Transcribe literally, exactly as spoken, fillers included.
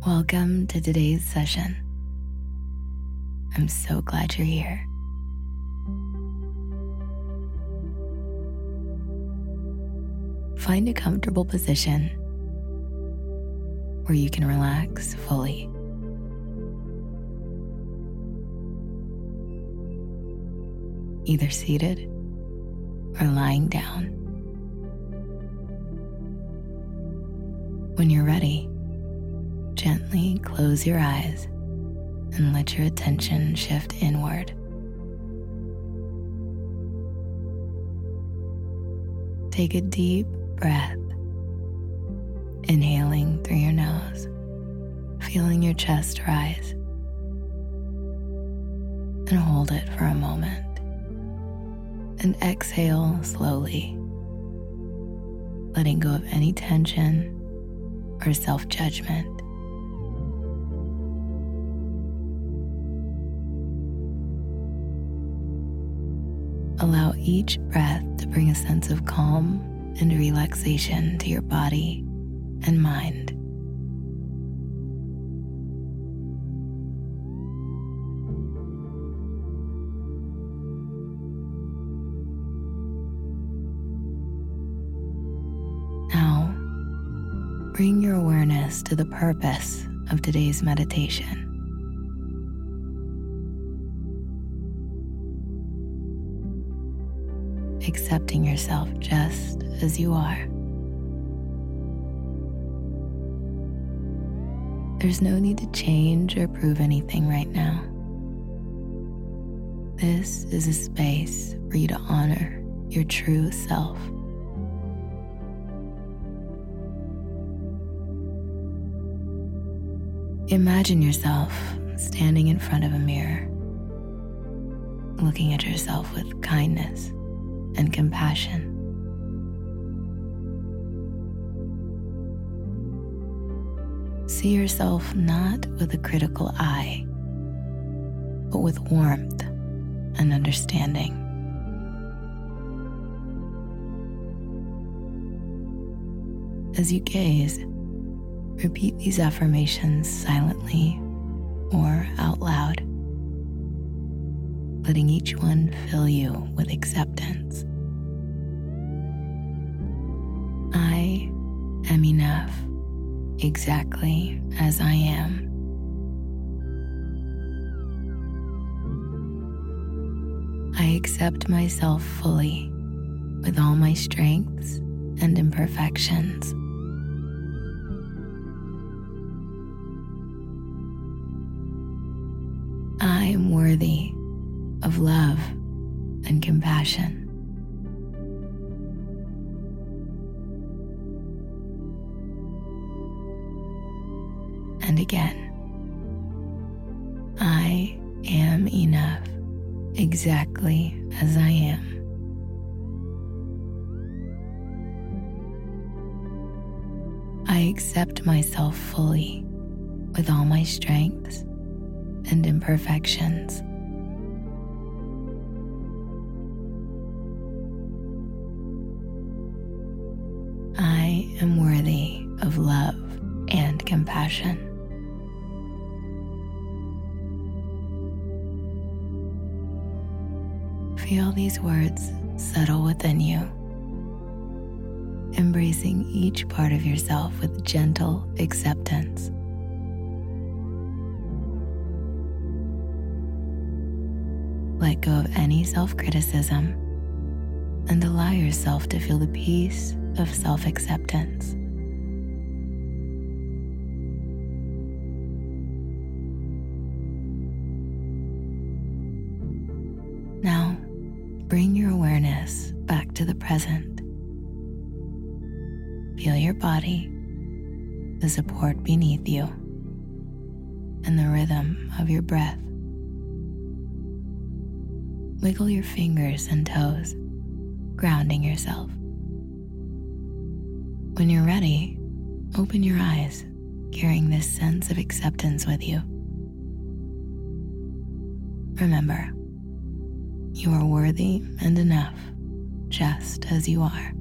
Welcome to today's session. I'm so glad you're here. Find a comfortable position where you can relax fully. Either seated or lying down. When you're ready, gently close your eyes and let your attention shift inward. Take a deep breath, inhaling through your nose, feeling your chest rise, and hold it for a moment. And exhale slowly, letting go of any tension or self-judgment. Allow each breath to bring a sense of calm and relaxation to your body and mind. Now, bring your awareness to the purpose of today's meditation. Accepting yourself just as you are. There's no need to change or prove anything right now. This is a space for you to honor your true self. Imagine yourself standing in front of a mirror, looking at yourself with kindness and compassion. See yourself not with a critical eye, but with warmth and understanding. As you gaze, repeat these affirmations silently or out loud, letting each one fill you with acceptance. I am enough exactly as I am. I accept myself fully with all my strengths and imperfections. I am worthy of love and compassion. And again, I am enough exactly as I am. I accept myself fully with all my strengths and imperfections. I am worthy of love and compassion. Feel these words settle within you, embracing each part of yourself with gentle acceptance. Let go of any self-criticism and allow yourself to feel the peace of self-acceptance. Now, bring your awareness back to the present. Feel your body, the support beneath you, and the rhythm of your breath. Wiggle your fingers and toes, grounding yourself. When you're ready, open your eyes, carrying this sense of acceptance with you. Remember, you are worthy and enough, just as you are.